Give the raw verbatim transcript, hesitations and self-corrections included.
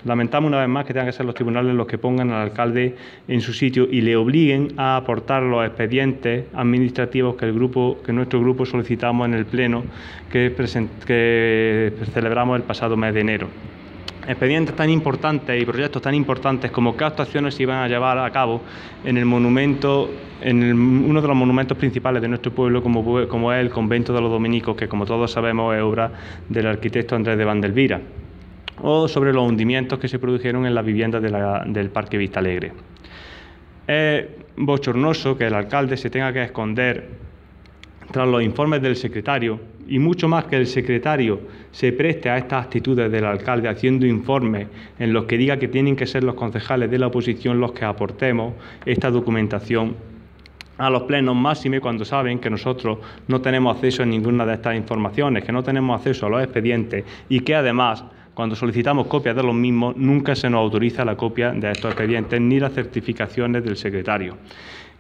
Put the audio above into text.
Lamentamos una vez más que tengan que ser los tribunales los que pongan al alcalde en su sitio y le obliguen a aportar los expedientes administrativos que el grupo, que nuestro grupo solicitamos en el pleno que, present, que celebramos el pasado mes de enero. Expedientes tan importantes y proyectos tan importantes como qué actuaciones se iban a llevar a cabo en el monumento, en el, uno de los monumentos principales de nuestro pueblo, como, como es el convento de los dominicos, que como todos sabemos es obra del arquitecto Andrés de Vandelvira, o sobre los hundimientos que se produjeron en las viviendas de la, del Parque Vista Alegre. Es bochornoso que el alcalde se tenga que esconder tras los informes del secretario, y mucho más que el secretario se preste a estas actitudes del alcalde haciendo informes en los que diga que tienen que ser los concejales de la oposición los que aportemos esta documentación a los plenos, máxime cuando saben que nosotros no tenemos acceso a ninguna de estas informaciones, que no tenemos acceso a los expedientes y que además, cuando solicitamos copias de los mismos, nunca se nos autoriza la copia de estos expedientes ni las certificaciones del secretario.